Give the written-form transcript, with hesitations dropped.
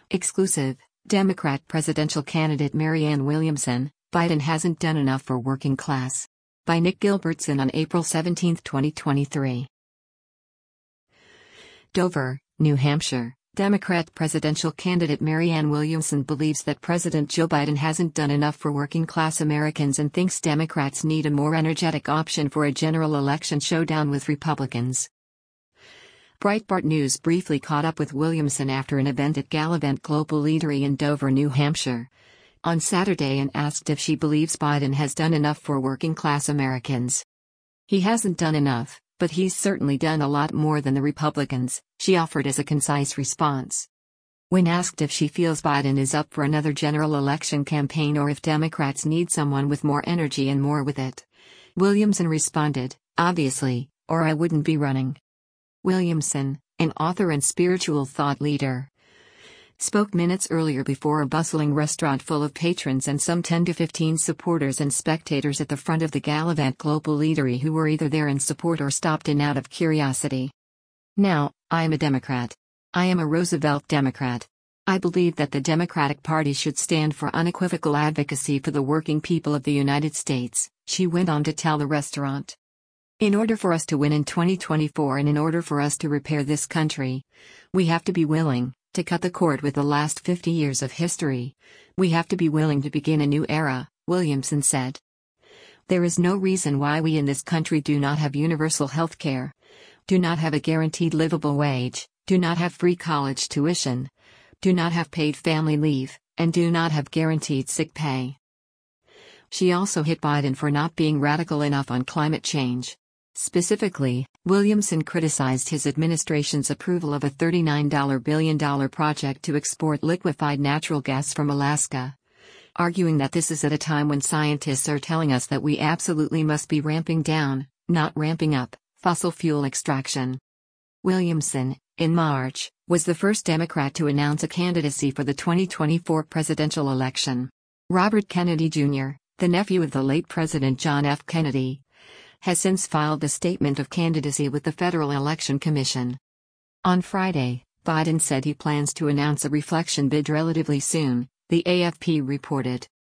Exclusive, Democrat presidential candidate Marianne Williamson, Biden hasn't done enough for working class. By Nick Gilbertson on April 17, 2023. Dover, New Hampshire, Democrat presidential candidate Marianne Williamson believes that President Joe Biden hasn't done enough for working-class Americans and thinks Democrats need a more energetic option for a general election showdown with Republicans. Breitbart News briefly caught up with Williamson after an event at Gallivant Global Leadery in Dover, New Hampshire, on Saturday and asked if she believes Biden has done enough for working-class Americans. "He hasn't done enough, but he's certainly done a lot more than the Republicans," she offered as a concise response. When asked if she feels Biden is up for another general election campaign or if Democrats need someone with more energy and more with it, Williamson responded, "Obviously, or I wouldn't be running." Williamson, an author and spiritual thought leader, spoke minutes earlier before a bustling restaurant full of patrons and some 10 to 15 supporters and spectators at the front of the Gallivant Global Leadery who were either there in support or stopped in out of curiosity. "Now, I am a Democrat. I am a Roosevelt Democrat. I believe that the Democratic Party should stand for unequivocal advocacy for the working people of the United States," she went on to tell the restaurant. "In order for us to win in 2024 and in order for us to repair this country, we have to be willing to cut the cord with the last 50 years of history. We have to be willing to begin a new era," Williamson said. "There is no reason why we in this country do not have universal health care, do not have a guaranteed livable wage, do not have free college tuition, do not have paid family leave, and do not have guaranteed sick pay." She also hit Biden for not being radical enough on climate change. Specifically, Williamson criticized his administration's approval of a $39 billion project to export liquefied natural gas from Alaska, arguing that this is at a time when scientists are telling us that we absolutely must be ramping down, not ramping up, fossil fuel extraction. Williamson, in March, was the first Democrat to announce a candidacy for the 2024 presidential election. Robert Kennedy Jr., the nephew of the late President John F. Kennedy, has since filed a statement of candidacy with the Federal Election Commission. On Friday, Biden said he plans to announce a reflection bid relatively soon, the AFP reported.